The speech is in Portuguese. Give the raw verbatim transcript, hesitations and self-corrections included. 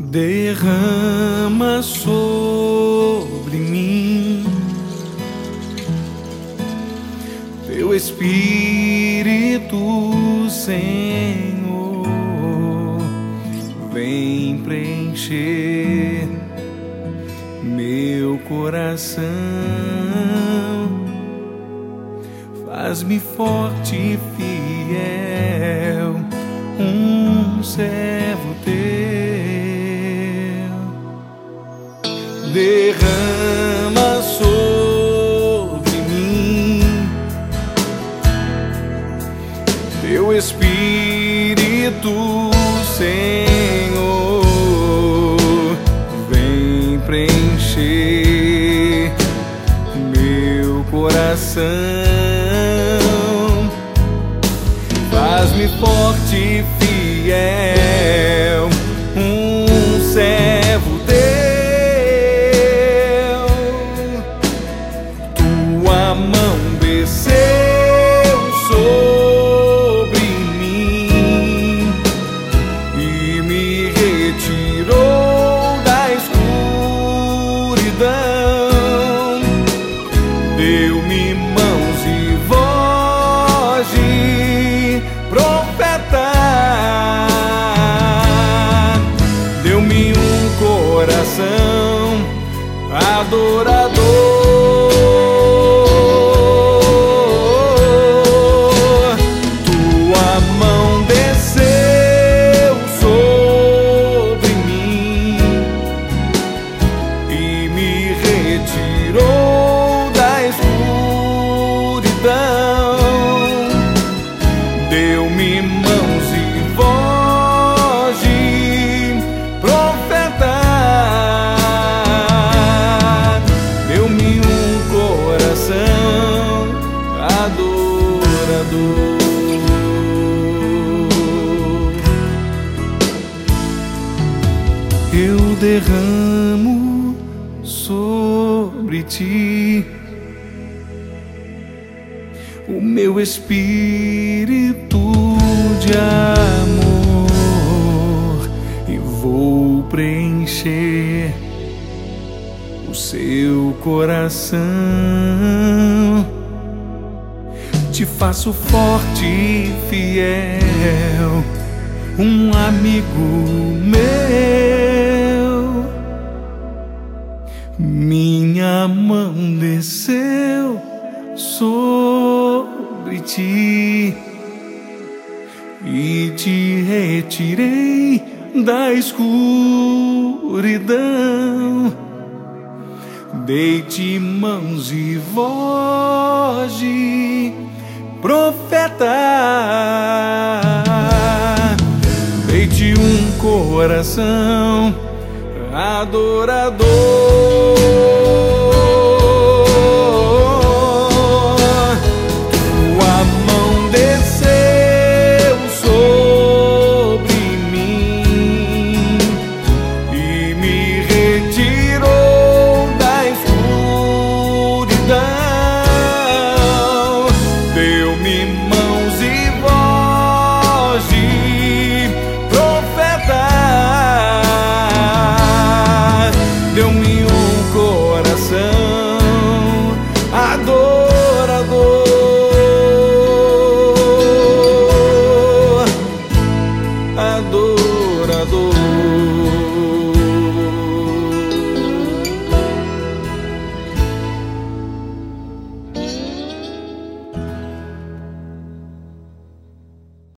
Derrama sobre mim Teu Espírito, Senhor, vem preencher meu coração, faz-me forte e fiel, um servo teu. Derrama sobre mim Teu Espírito, Senhor, vem preencher meu coração, faz-me forte e fiel, um servo teu. Tua mão desceu sobre mim e me retirou da escuridão, deu-me mãos e voz de profeta, deu-me um coração adorador. Tirou da escuridão, deu-me mãos e voz de profeta, deu-me um coração adorador. Eu derramo sobre ti o meu espírito de amor e vou preencher o seu coração. Te faço forte e fiel, um amigo meu. Minha mão desceu sobre ti e te retirei da escuridão, dei-te mãos e voz de profeta, dei-te um coração adorador. Tua mão desceu sobre mim e me retirou da escuridão, deu-me mãos e voz de profeta, deu-me um coração adorador, adorador.